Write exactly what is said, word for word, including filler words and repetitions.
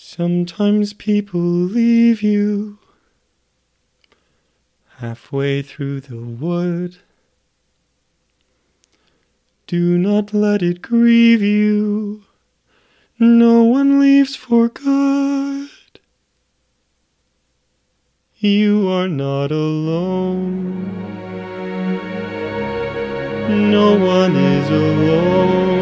Sometimes people leave you halfway through the wood. Do not let it grieve you. No one leaves for good. You are not alone. No one is alone.